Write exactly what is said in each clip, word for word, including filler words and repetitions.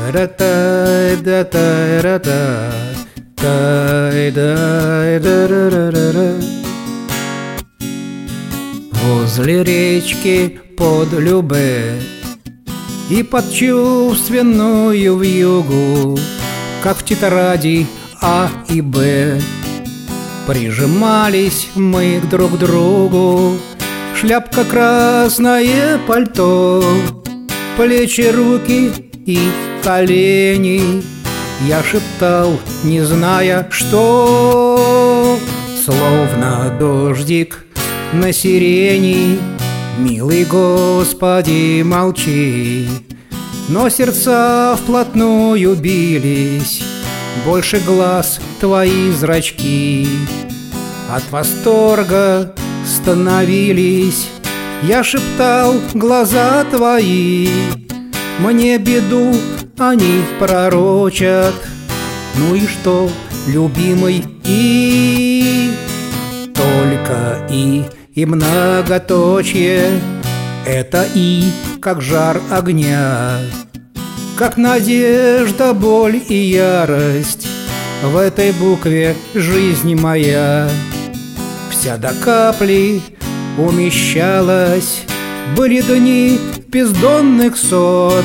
Возле речки под Любе и под чувственную вьюгу, как в тетради А и Б, прижимались мы друг к другу. Шляпка, красное пальто, плечи, руки и колени. Я шептал, не зная что, словно дождик на сирени: милый Господи, молчи. Но сердца вплотную бились, больше глаз твои зрачки от восторга становились. Я шептал, глаза твои мне беду они пророчат. Ну и что, любимый, и только и и многоточие. Это и как жар огня, как надежда, боль и ярость. В этой букве жизнь моя вся до капли умещалась. Были дни бездонных сот,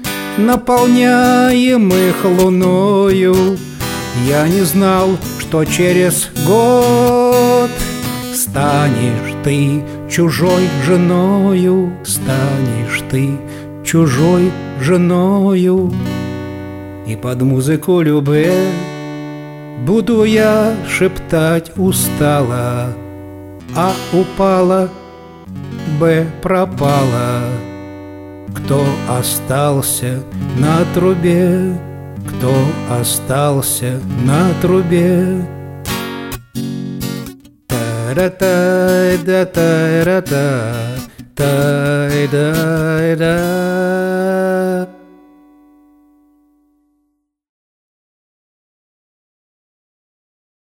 наполняемых луною. Я не знал, что через год станешь ты чужой женою, станешь ты чужой женою. И под музыку Любе буду я шептать устало: А упала, Б пропала. Кто остался на трубе? Кто остался на трубе? Та-ра-та-да-та-ра-та, та-да-да-да.